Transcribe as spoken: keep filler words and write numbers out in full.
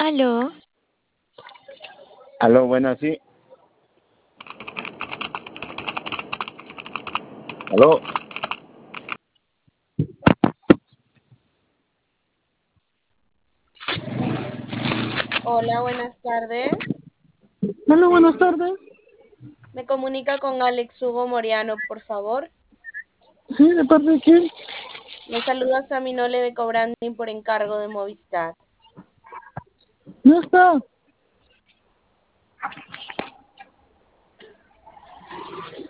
Aló, Aló, bueno, sí. Aló. Hola, buenas tardes. Aló, buenas tardes. Me comunica con Alex Hugo Moriano, por favor. Sí, ¿de parte de quién? Le saluda Sammy Nole de Cobranding por encargo de Movistar. No está.